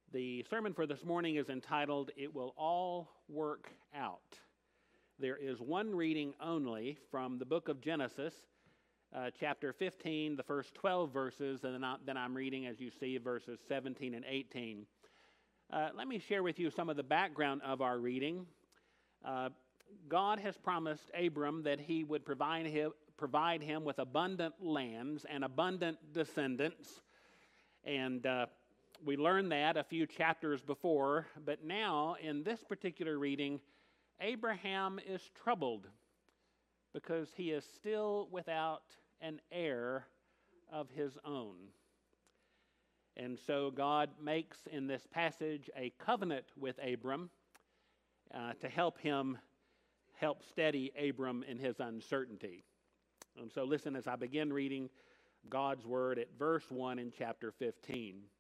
The sermon for this morning is entitled, "It Will All Work Out." There is one reading only from the book of Genesis, chapter 15, the first 12 verses, and then I'm reading, as you see, verses 17 and 18. Let me share with you some of the background of our reading. God has promised Abram that he would provide him with abundant lands and abundant descendants, and we learned that a few chapters before, but now in this particular reading, Abraham is troubled because he is still without an heir of his own. And so God makes in this passage a covenant with Abram to help steady Abram in his uncertainty. And so listen as I begin reading God's word at verse 1 in chapter 15.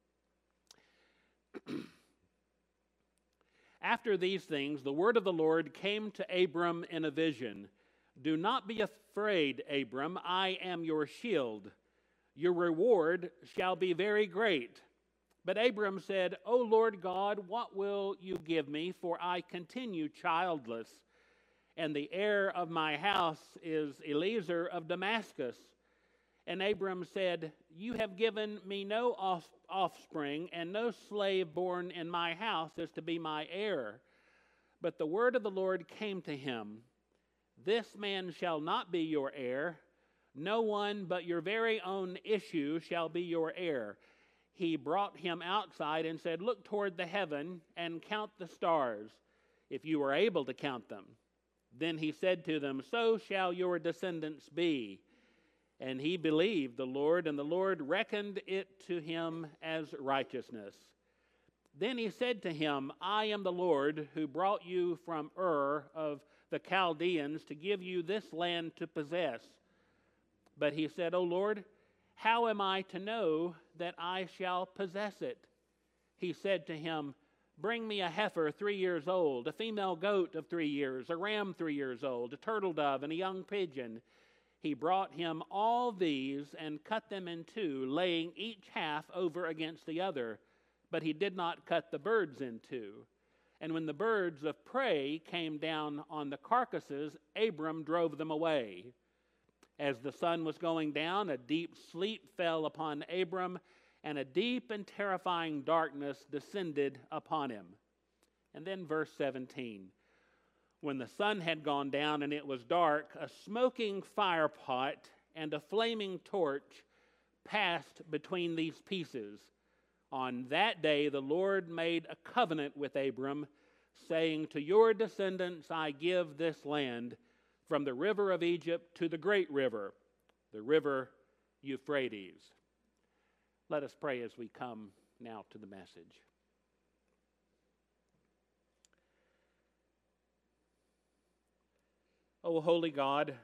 After these things, the word of the Lord came to Abram in a vision. "Do not be afraid, Abram. I am your shield. Your reward shall be very great." But Abram said, "O Lord God, what will you give me? For I continue childless, and the heir of my house is Eliezer of Damascus." And Abram said, "You have given me no offspring, and no slave born in my house is to be my heir." But the word of the Lord came to him, "This man shall not be your heir. No one but your very own issue shall be your heir." He brought him outside and said, "Look toward the heaven and count the stars, if you are able to count them." Then he said to them, "So shall your descendants be." And he believed the Lord, and the Lord reckoned it to him as righteousness. Then he said to him, "I am the Lord who brought you from Ur of the Chaldeans to give you this land to possess." But he said, "O Lord, how am I to know that I shall possess it?" He said to him, "Bring me a heifer 3 years old, a female goat of 3 years, a ram 3 years old, a turtle dove, and a young pigeon." He brought him all these and cut them in two, laying each half over against the other. But he did not cut the birds in two. And when the birds of prey came down on the carcasses, Abram drove them away. As the sun was going down, a deep sleep fell upon Abram, and a deep and terrifying darkness descended upon him. And then verse 17. When the sun had gone down and it was dark, a smoking firepot and a flaming torch passed between these pieces. On that day the Lord made a covenant with Abram, saying, "To your descendants I give this land, from the river of Egypt to the great river, the river Euphrates." Let us pray as we come now to the message. O holy God,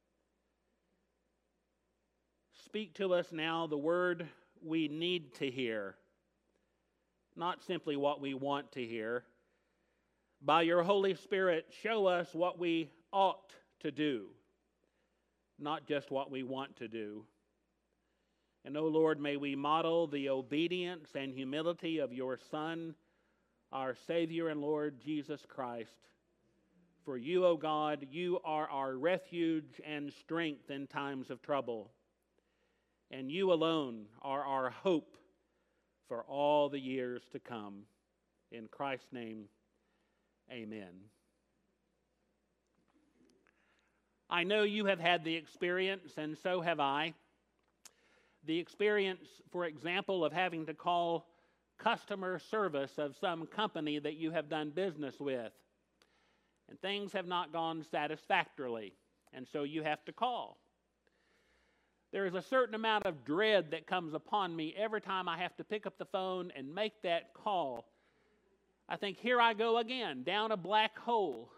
speak to us now the word we need to hear, not simply what we want to hear. By your Holy Spirit, show us what we ought to do, not just what we want to do. And, O Lord, may we model the obedience and humility of your Son, our Savior and Lord Jesus Christ. For you, O God, you are our refuge and strength in times of trouble. And you alone are our hope for all the years to come. In Christ's name, amen. I know you have had the experience, and so have I. The experience, for example, of having to call customer service of some company that you have done business with. And things have not gone satisfactorily, and so you have to call. There is a certain amount of dread that comes upon me every time I have to pick up the phone and make that call. I think, here I go again, down a black hole,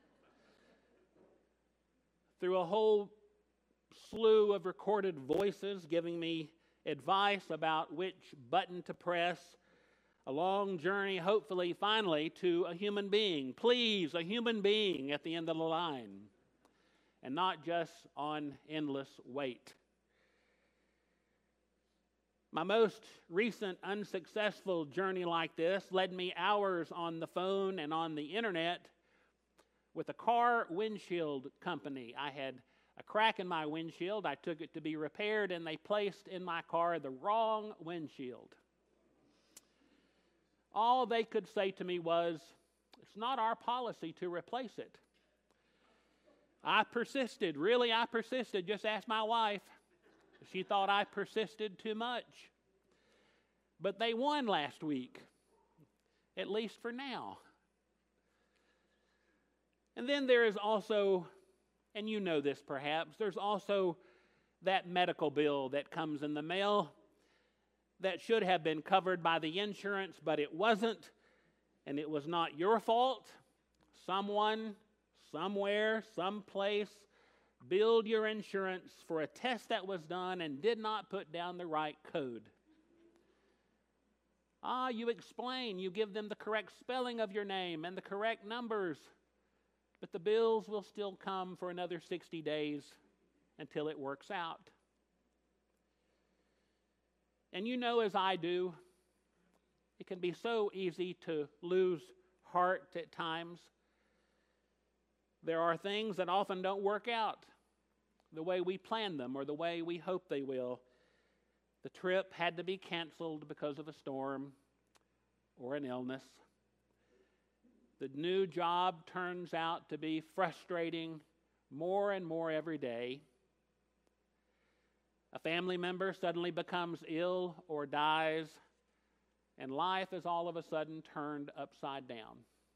through a whole slew of recorded voices giving me advice about which button to press. A long journey, hopefully, finally, to a human being. Please, a human being at the end of the line. And not just on endless wait. My most recent unsuccessful journey like this led me hours on the phone and on the internet with a car windshield company. I had a crack in my windshield. I took it to be repaired, and they placed in my car the wrong windshield. All they could say to me was, "It's not our policy to replace it." I persisted. Really, I persisted. Just ask my wife. She thought I persisted too much. But they won last week, at least for now. And then there is also, and you know this perhaps, there's also that medical bill that comes in the mail that should have been covered by the insurance, but it wasn't, and it was not your fault. Someone, somewhere, someplace, billed your insurance for a test that was done and did not put down the right code. You explain, you give them the correct spelling of your name and the correct numbers, but the bills will still come for another 60 days until it works out. And you know, as I do, it can be so easy to lose heart at times. There are things that often don't work out the way we plan them or the way we hope they will. The trip had to be canceled because of a storm or an illness. The new job turns out to be frustrating more and more every day. A family member suddenly becomes ill or dies, and life is all of a sudden turned upside down.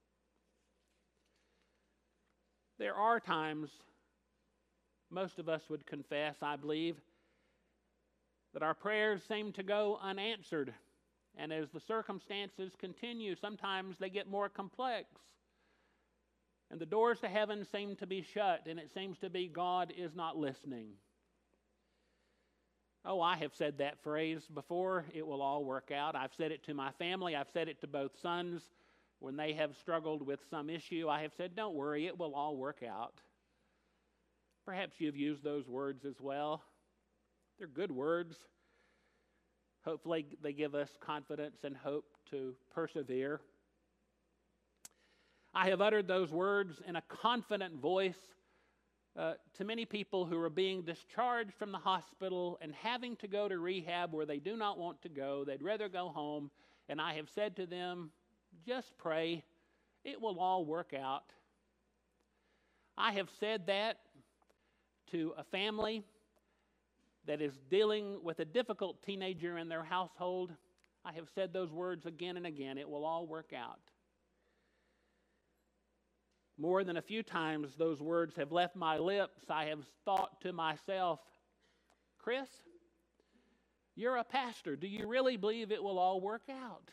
There are times, most of us would confess, I believe, that our prayers seem to go unanswered. And as the circumstances continue, sometimes they get more complex. And the doors to heaven seem to be shut, and it seems to be God is not listening. Oh, I have said that phrase before, "It will all work out." I've said it to my family. I've said it to both sons when they have struggled with some issue. I have said, "Don't worry, it will all work out." Perhaps you've used those words as well. They're good words. Hopefully they give us confidence and hope to persevere. I have uttered those words in a confident voice to many people who are being discharged from the hospital and having to go to rehab where they do not want to go. They'd rather go home. And I have said to them, just pray. It will all work out. I have said that to a family that is dealing with a difficult teenager in their household. I have said those words again and again. It will all work out. More than a few times those words have left my lips. I have thought to myself, "Chris, you're a pastor. Do you really believe it will all work out?"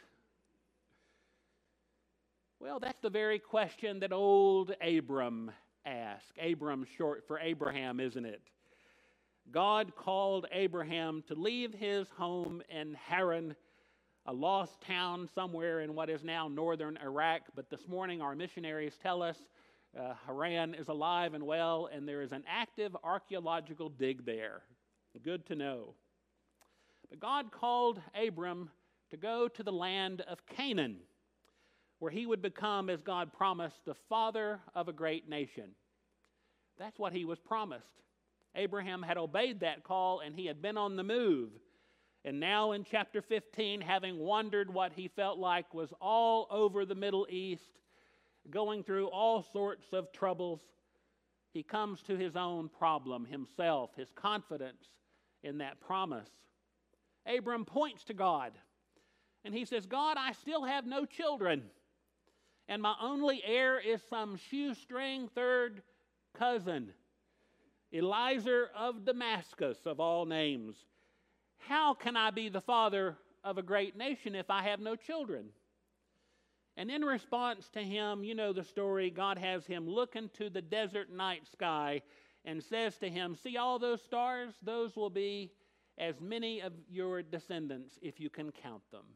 Well, that's the very question that old Abram asked. Abram, short for Abraham, isn't it? God called Abraham to leave his home in Haran, a lost town somewhere in what is now northern Iraq. But this morning our missionaries tell us Haran is alive and well, and there is an active archaeological dig there. Good to know. But God called Abram to go to the land of Canaan, where he would become, as God promised, the father of a great nation. That's what he was promised. Abraham had obeyed that call, and he had been on the move. And now in chapter 15, having wandered what he felt like was all over the Middle East, going through all sorts of troubles, he comes to his own problem, himself, his confidence in that promise. Abram points to God, and he says, "God, I still have no children, and my only heir is some shoestring third cousin, Eliezer of Damascus, of all names. How can I be the father of a great nation if I have no children?" And in response to him, you know the story, God has him look into the desert night sky and says to him, "See all those stars? Those will be as many of your descendants if you can count them."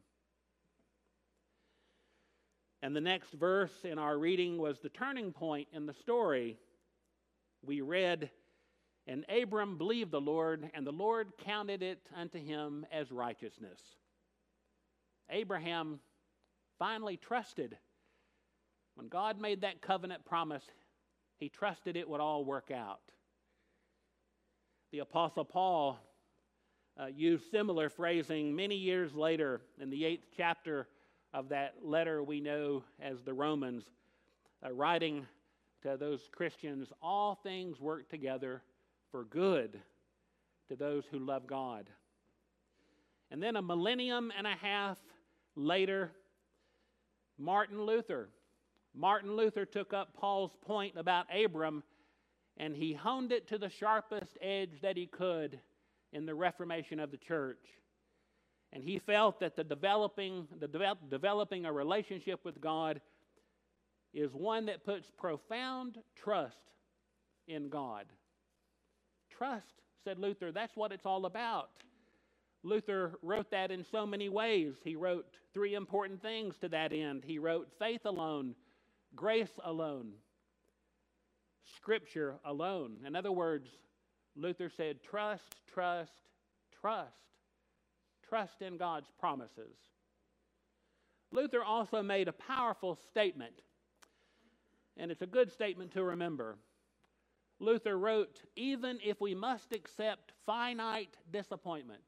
And the next verse in our reading was the turning point in the story. We read And Abram believed the Lord, and the Lord counted it unto him as righteousness. Abraham finally trusted. When God made that covenant promise, he trusted it would all work out. The Apostle Paul used similar phrasing many years later in the 8th chapter of that letter we know as the Romans, writing to those Christians, all things work together for good to those who love God. And then a millennium and a half later, Martin Luther took up Paul's point about Abram, and he honed it to the sharpest edge that he could in the Reformation of the church. And he felt that developing a relationship with God is one that puts profound trust in God. Trust, said Luther, that's what it's all about. Luther wrote that in so many ways. He wrote 3 important things to that end. He wrote faith alone, grace alone, Scripture alone. In other words, Luther said, trust, trust, trust. Trust in God's promises. Luther also made a powerful statement, and it's a good statement to remember. Luther wrote, even if we must accept finite disappointment,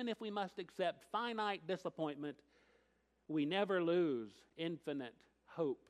we never lose infinite hope.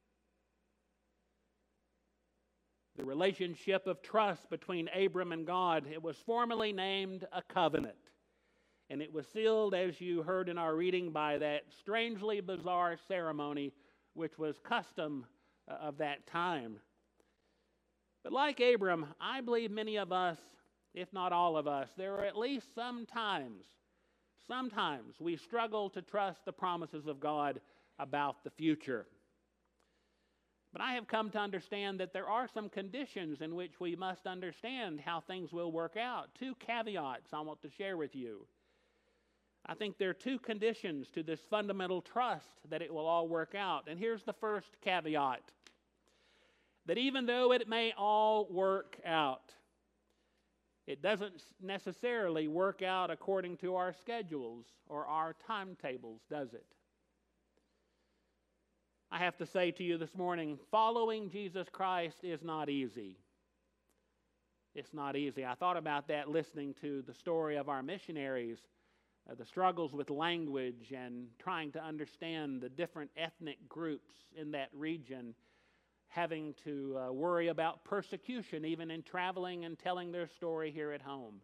The relationship of trust between Abram and God, it was formally named a covenant. And it was sealed, as you heard in our reading, by that strangely bizarre ceremony which was custom of that time. But like Abram, I believe many of us, if not all of us, there are at least sometimes we struggle to trust the promises of God about the future. But I have come to understand that there are some conditions in which we must understand how things will work out. 2 caveats I want to share with you. I think there are 2 conditions to this fundamental trust that it will all work out. And here's the first caveat. That even though it may all work out, it doesn't necessarily work out according to our schedules or our timetables, does it? I have to say to you this morning, following Jesus Christ is not easy. It's not easy. I thought about that listening to the story of our missionaries, the struggles with language and trying to understand the different ethnic groups in that region, having to worry about persecution even in traveling and telling their story here at home.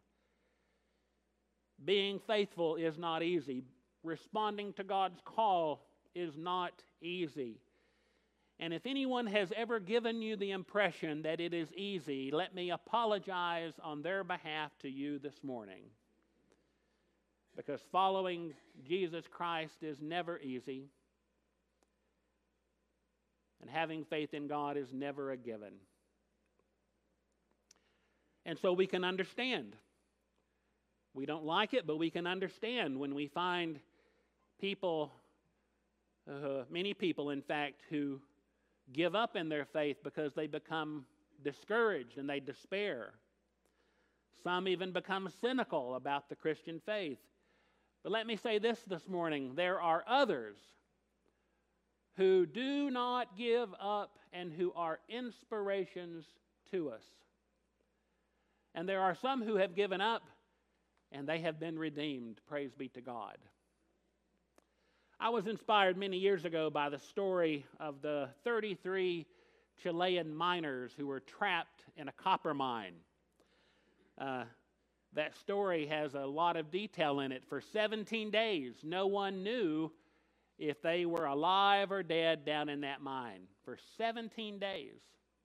Being faithful is not easy. Responding to God's call is not easy. And if anyone has ever given you the impression that it is easy, let me apologize on their behalf to you this morning. Because following Jesus Christ is never easy. And having faith in God is never a given. And so we can understand. We don't like it, but we can understand when we find people, many people in fact, who give up in their faith because they become discouraged and they despair. Some even become cynical about the Christian faith. But let me say this morning, there are others who do not give up and who are inspirations to us. And there are some who have given up and they have been redeemed. Praise be to God. I was inspired many years ago by the story of the 33 Chilean miners who were trapped in a copper mine. That story has a lot of detail in it. For 17 days, no one knew if they were alive or dead down in that mine. For 17 days.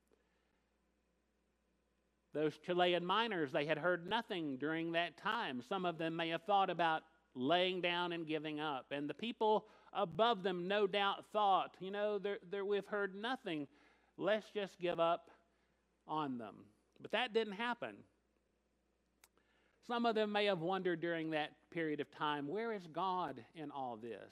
Those Chilean miners, they had heard nothing during that time. Some of them may have thought about laying down and giving up. And the people above them no doubt thought, we've heard nothing. Let's just give up on them. But that didn't happen. Some of them may have wondered during that period of time, where is God in all this?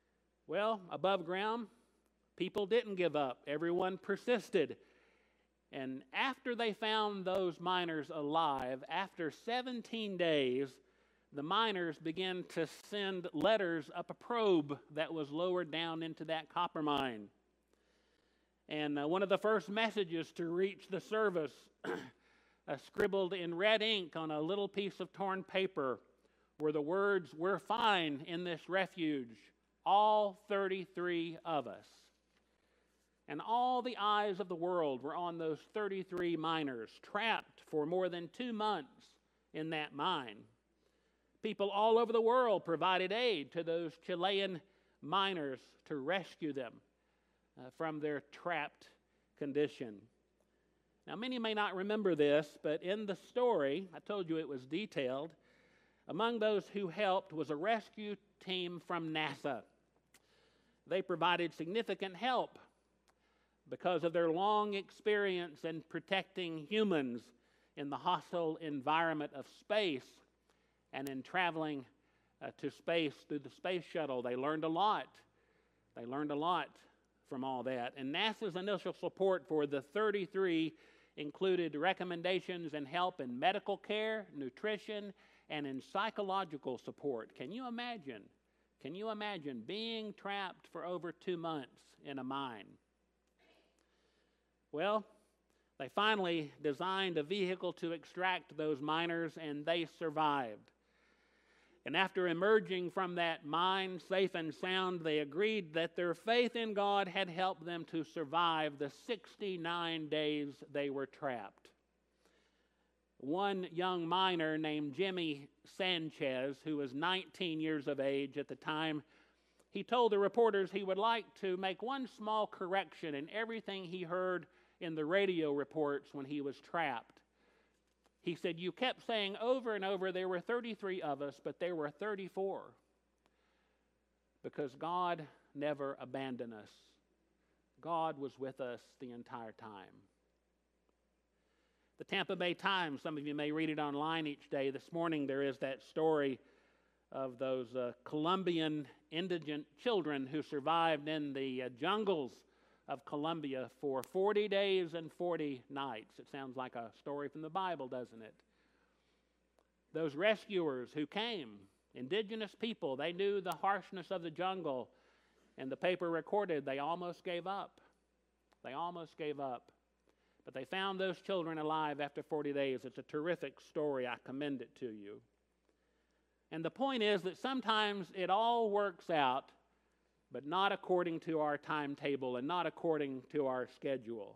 Well, above ground, people didn't give up. Everyone persisted. And after they found those miners alive, after 17 days, the miners began to send letters up a probe that was lowered down into that copper mine. And one of the first messages to reach the service, scribbled in red ink on a little piece of torn paper, were the words, "We're fine in this refuge, all 33 of us." And all the eyes of the world were on those 33 miners, trapped for more than 2 months in that mine. People all over the world provided aid to those Chilean miners to rescue them from their trapped condition. Now, many may not remember this, but in the story, I told you it was detailed, among those who helped was a rescue team from NASA. They provided significant help because of their long experience in protecting humans in the hostile environment of space and in traveling to space through the space shuttle. They learned a lot. They learned a lot from all that. And NASA's initial support for the 33 included recommendations and help in medical care, nutrition, and in psychological support. Can you imagine? Can you imagine being trapped for over 2 months in a mine? Well, they finally designed a vehicle to extract those miners, and they survived. And after emerging from that mine safe and sound, they agreed that their faith in God had helped them to survive the 69 days they were trapped. One young miner named Jimmy Sanchez, who was 19 years of age at the time, he told the reporters he would like to make one small correction in everything he heard in the radio reports when he was trapped. He said, "You kept saying over and over there were 33 of us, but there were 34. Because God never abandoned us. God was with us the entire time." The Tampa Bay Times, some of you may read it online each day. This morning there is that story of those Colombian indigent children who survived in the jungles of Colombia for 40 days and 40 nights. It sounds like a story from the Bible, doesn't it? Those rescuers who came, indigenous people, they knew the harshness of the jungle, and the paper recorded they almost gave up. They almost gave up. But they found those children alive after 40 days. It's a terrific story. I commend it to you. And the point is that sometimes it all works out, but not according to our timetable and not according to our schedule.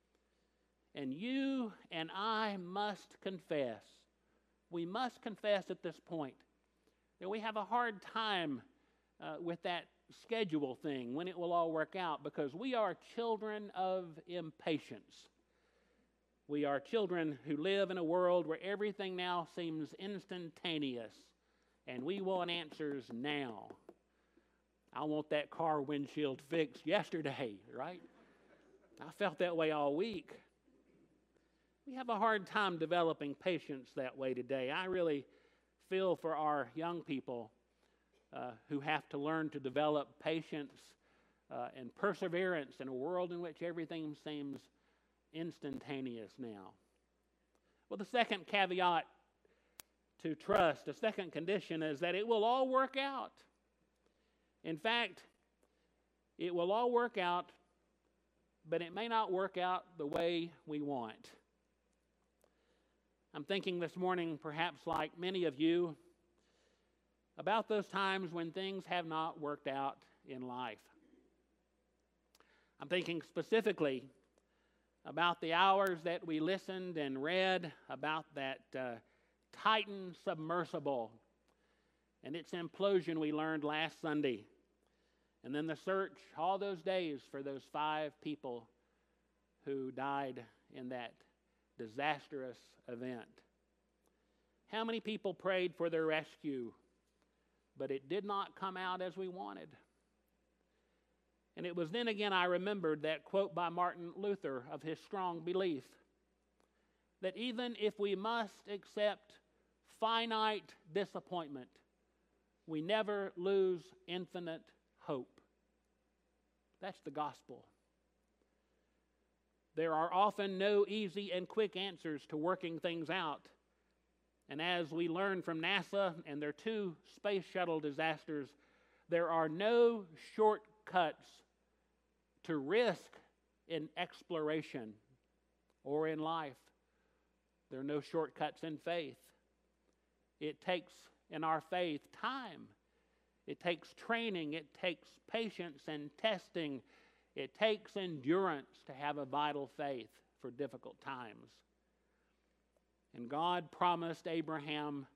And you and I must confess, we must confess at this point that we have a hard time with that schedule thing, when it will all work out, because we are children of impatience. We are children who live in a world where everything now seems instantaneous, and we want answers now. I want that car windshield fixed yesterday, right? I felt that way all week. We have a hard time developing patience that way today. I really feel for our young people who have to learn to develop patience and perseverance in a world in which everything seems instantaneous now. Well, the second caveat to trust, the second condition, is that it will all work out. In fact, it will all work out, but it may not work out the way we want. I'm thinking this morning, perhaps like many of you, about those times when things have not worked out in life. I'm thinking specifically about the hours that we listened and read about that Titan submersible and its implosion we learned last Sunday. And then the search all those days for those 5 people who died in that disastrous event. How many people prayed for their rescue, but it did not come out as we wanted? And it was then again I remembered that quote by Martin Luther of his strong belief that even if we must accept finite disappointment, we never lose infinite hope. That's the gospel. There are often no easy and quick answers to working things out. And as we learn from NASA and their 2 space shuttle disasters, there are no shortcuts to risk in exploration or in life. There are no shortcuts in faith. It takes, in our faith, time. It takes training. It takes patience and testing. It takes endurance to have a vital faith for difficult times. And God promised Abram,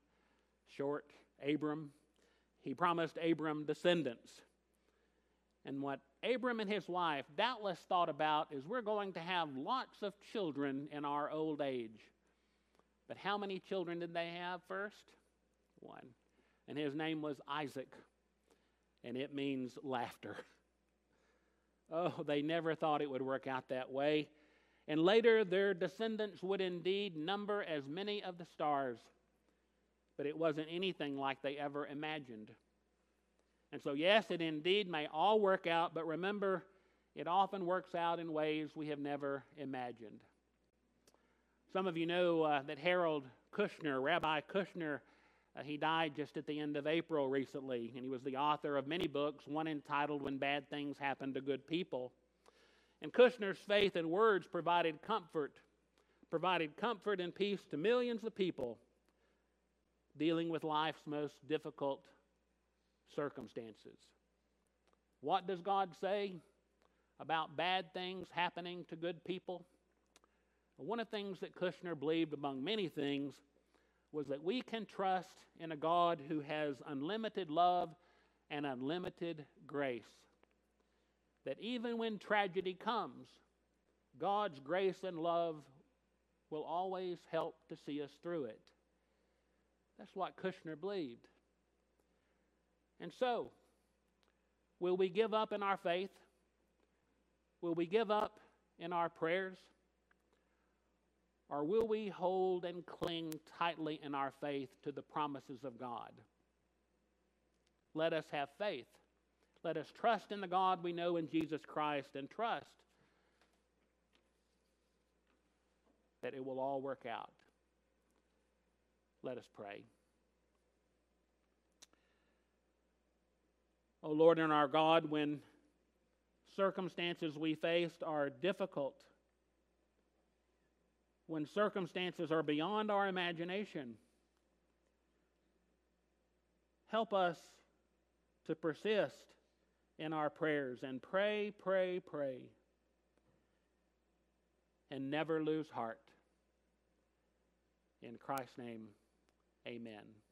He promised Abram descendants. And what Abram and his wife doubtless thought about is we're going to have lots of children in our old age. But how many children did they have first? 1. And his name was Isaac. And it means laughter. Oh, they never thought it would work out that way. And later their descendants would indeed number as many of the stars. But it wasn't anything like they ever imagined. And so yes, it indeed may all work out, but remember, it often works out in ways we have never imagined. Some of you know that Harold Kushner, Rabbi Kushner, he died just at the end of April recently, and he was the author of many books, one entitled When Bad Things Happen to Good People. And Kushner's faith and words provided comfort and peace to millions of people dealing with life's most difficult circumstances. What does God say about bad things happening to good people? One of the things that Kushner believed, among many things, was that we can trust in a God who has unlimited love and unlimited grace. That even when tragedy comes, God's grace and love will always help to see us through it. That's what Kushner believed. And so, will we give up in our faith? Will we give up in our prayers? Or will we hold and cling tightly in our faith to the promises of God? Let us have faith. Let us trust in the God we know in Jesus Christ and trust that it will all work out. Let us pray. O Lord and our God, when circumstances we faced are difficult, when circumstances are beyond our imagination, help us to persist in our prayers and pray, and never lose heart. In Christ's name, amen.